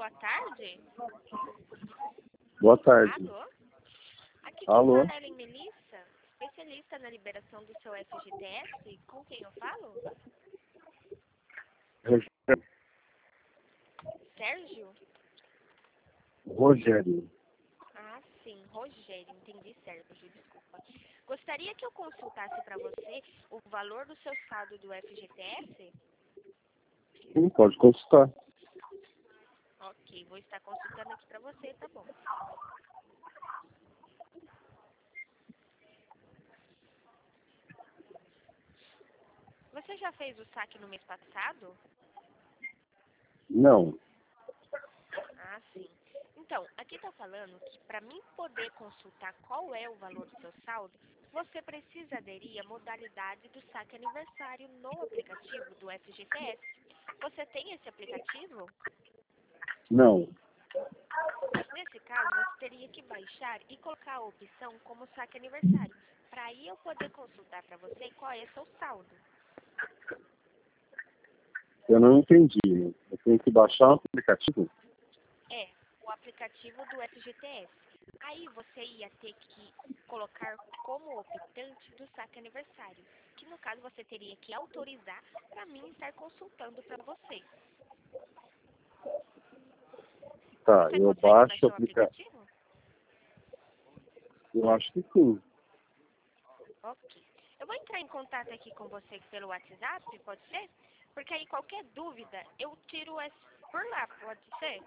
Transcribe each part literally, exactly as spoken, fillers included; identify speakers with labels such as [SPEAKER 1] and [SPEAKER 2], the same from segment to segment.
[SPEAKER 1] boa tarde.
[SPEAKER 2] Boa tarde.
[SPEAKER 1] Alô? Aqui quem
[SPEAKER 2] Alô?
[SPEAKER 1] fala é Ellen Melissa, especialista na liberação do seu F G T S. Com quem eu falo? Sérgio?
[SPEAKER 2] Rogério.
[SPEAKER 1] Ah, sim, Rogério, entendi, Sérgio, desculpa. Gostaria que eu consultasse para você o valor do seu saldo do F G T S?
[SPEAKER 2] Sim, pode consultar.
[SPEAKER 1] Ok, vou estar consultando aqui para você, tá bom. Você já fez o saque no mês passado?
[SPEAKER 2] Não.
[SPEAKER 1] Ah, sim. Então, aqui está falando que para mim poder consultar qual é o valor do seu saldo, você precisa aderir à modalidade do saque aniversário no aplicativo do F G T S. Você tem esse aplicativo?
[SPEAKER 2] Não.
[SPEAKER 1] Nesse caso, você teria que baixar e colocar a opção como saque aniversário, para aí eu poder consultar para você qual é seu saldo.
[SPEAKER 2] Eu não entendi. Eu tenho que baixar o aplicativo?
[SPEAKER 1] É, o aplicativo do F G T S. Aí você ia ter que colocar como optante do saque aniversário, que no caso você teria que autorizar para mim estar consultando para você.
[SPEAKER 2] Tá,
[SPEAKER 1] Você
[SPEAKER 2] eu
[SPEAKER 1] consegue
[SPEAKER 2] baixo o
[SPEAKER 1] baixar o
[SPEAKER 2] aplicativo.
[SPEAKER 1] aplicativo?
[SPEAKER 2] Eu acho que sim.
[SPEAKER 1] Ok. Eu vou entrar em contato aqui com você pelo WhatsApp, pode ser? Porque aí qualquer dúvida eu tiro esse por lá, pode ser?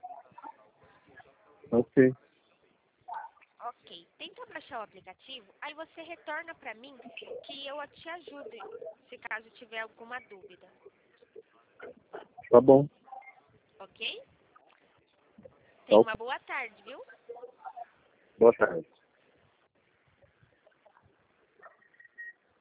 [SPEAKER 2] Ok.
[SPEAKER 1] Ok. Tenta baixar o aplicativo, aí você retorna para mim que eu te ajude, se caso tiver alguma dúvida.
[SPEAKER 2] Tá bom.
[SPEAKER 1] Ok? Tenha
[SPEAKER 2] Então,
[SPEAKER 1] uma boa tarde, viu?
[SPEAKER 2] boa tarde.